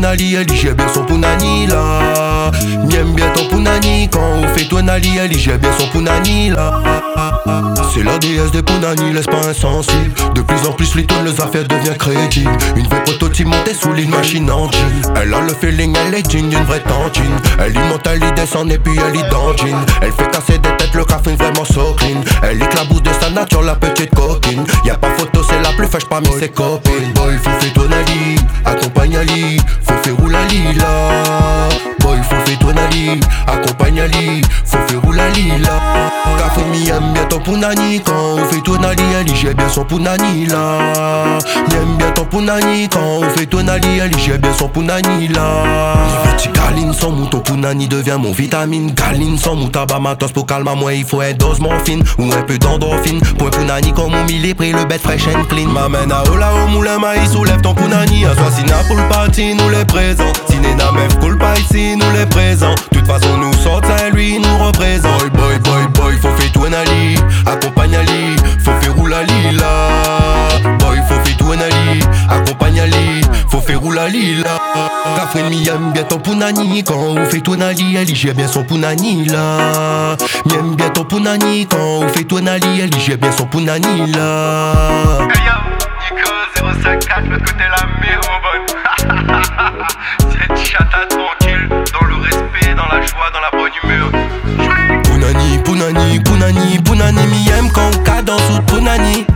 tonali, elle j'ai bien son punani là. M'aime bien ton punani, quand on fait tonali, elle j'ai bien son punani là. C'est la déesse des punani, laisse pas insensible. De plus en plus Little, les affaires devient crédible. Une vraie prototype montée sous l'île machine en jean. Elle a le feeling, elle est digne d'une vraie tantine. Elle y monte, elle y descend et puis elle y dandine. Elle fait casser des têtes, le café vraiment so clean. Elle éclabousse de sa nature, la petite coquine. Y'a pas photo, c'est la plus fraîche parmi ses copines. Boy, faut faire tonali, accompagne Ali. Faut faire rouler là. Boy, faut faire tonali, accompagne Ali. Faut faire rouler là. Café mi aime bien ton punani, quand on fait tonali, elle j'ai bien son punani là. J'aime bien ton punani, quand on fait tonali, elle j'ai bien son punani là. Les petits galine sans mouton punani devient mon vitamine. Galine sans mouton matos pour calmer moi il faut un dose morphine ou un peu d'endorphine. Pour un punani comme mon mille pris le bête fresh and clean. M'amène à Ola au moulin maïs, soulève ton punani. À soi si n'a pour le parti nous les présents. Si n'est n'a même cool pas ici nous les présents. De toute façon nous sortent ça lui nous représente. Boy boy boy faut faire tonali, accompagne Ali. Faut faire rouler là. Boy faut faire tonali, accompagne Ali. Faut faire rouler là. Café mi aime bien ton punani, quand on fait tonali, elle j'ai bien son punani là. M'aime bien ton punani, quand on fait tonali, elle j'ai bien son punani là. Hey yo, Nico 054, l'autre côté la mer mon bonne. C'est chata tranquille, dans le respect, dans la joie, dans la bonne humeur. Punani, punani, punani, punani, mi aime quand on cadence sous punani.